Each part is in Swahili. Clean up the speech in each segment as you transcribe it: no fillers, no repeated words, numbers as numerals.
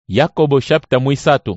Yakobo chapter mwisatu.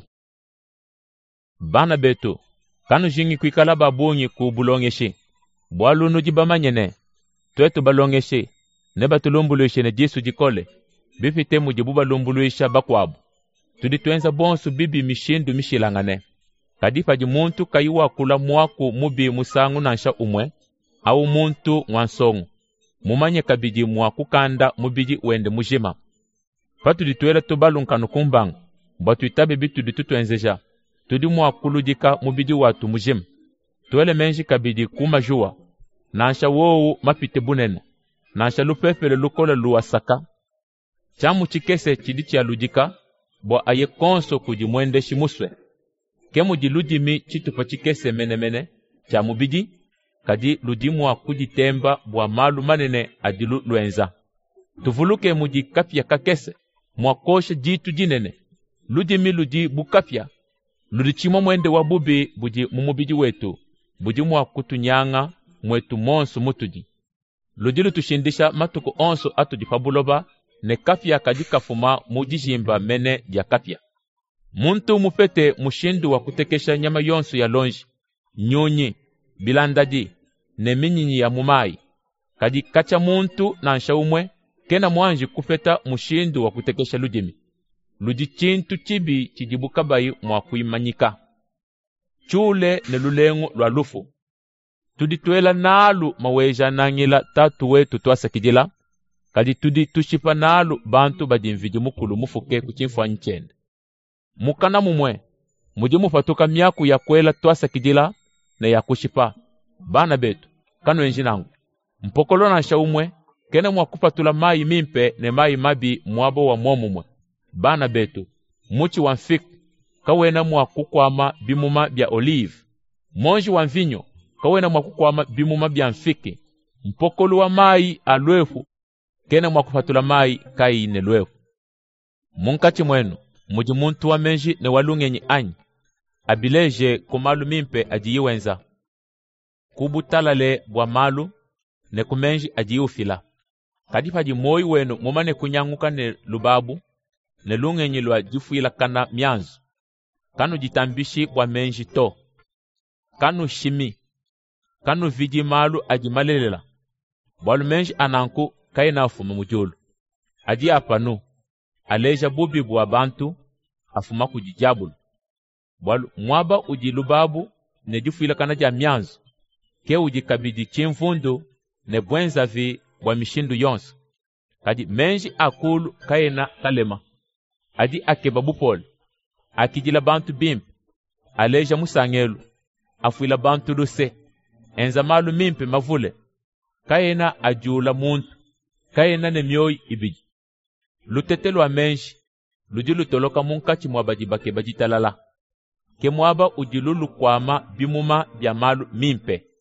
Bana betu, kanu jingi kuikala babunyi ku bulongeshi. Bwalunu jibamanyene. Twetu balongeshi. Neba tulumbuluishe ne jisu jikole. Bifite mujibuba lumbuluisha bakwabu. Tudituenza bonsu bibi mishindu mishilangane. Kadifa jimuntu kaiwa kula mwaku mubi musangu nansha umwe. Au muntu mwansongu. Mumanye kabiji mwaku kanda mubiji wende mujima. Patu dituela tubalunkanu kumbang. Batu itabe bitu ditutuenzeja. Tudi mwakulujika mubiji watu mujima. Tuele menji kabidi kumajua. Nansha wowu mapite bunene. Nansha lupefele lukola luwasaka. Chamu chikese chidichi alujika. Bo aye konso kujimwende shimuswe. Kemu dilujimi chitupa chikese mene. Chamu biji. Kadi ludimwa kujitemba bwa malu manene adilu luenza. Tuvuluke muji kapya kakese. Mwakoshe jitu jinene. Ludimi ludi bukapya. Ludichimo mwende wabubi buji mumubiji wetu. Buji mwakutunyanga mwetu monsu mutuji. Ludilu tushindisha matuku onsu atuji fabuloba. Ne kapya kadikafuma mujijimba mene ya kapya. Muntu mufete mushindu wa kutekesha nyama yonsu ya lonji. Nyonyi, bilandaji, ne minyinyi ya mumai. Kadi kacha muntu na nshaumwe. Kena mwanji kufeta mushindu wa kutekesha lujimi. Luji chintu chibi chijibukabai mwakuimanyika. Chule ne lulengu lwa lufu. Tudituela nalu maweja nangila tatu wetu tuwasa kijila. Kadi tudi tushipa nalu bantu badimviji mukulu mufuke kuchimfwa nchende. Mukana mumwe. Mujimu fatuka miaku ya kwela tuwasa kijila na ya kushipa. Bana betu, kanu enjinangu. Mpokolo na shaumwe. Kene mwakupatula mai mimpe ne mai mabi mwabo wa mwomumwe. Bana betu, muchi wanfik, kawena mwakukwama bimuma bya olive. Monji wanvinyo, kawena mwakukwama bimuma bya mfiki. Mpokolu wa mai alwefu, kene mwakupatula mai kai ne lwefu. Munkachi mwenu, muji muntu wa menji ne walungenyi anyi. Abileje kumalu mimpe ajiyiwenza. Kubutalale bwa malu, ne kumenji ajiufila. Kadipaji moi wenu mumane kunyanguka ne lubabu, ne lungenyi lwa jifuila kana mianzu. Kanu jitambishi wa menji to. Kanu shimi. Kanu viji malu ajimalelela. Walu menji ananku kaina afuma mujulu. Aji apanu. Aleja bubi bwa bantu afuma kujijabulu. Walu mwaba uji lubabu ne jifuila kana ja mianzu. Ke uji kabidi chimfundu ne bwenza vi wa mishindu yonsu. Kadi menji akulu kaina kalema. Adi akebabu pole. Akijila bantu bimpe. Aleja musangelu. Afuila bantu luse. Enza malu mimpe mavule. Kaina ajula muntu. Kaina ne mioi ibiji. Lutetelu wa menji. Lujilu toloka munkachi mwabaji bake bajitalala. Ke mwaba ujilulu kwama bimuma bya malu mimpe.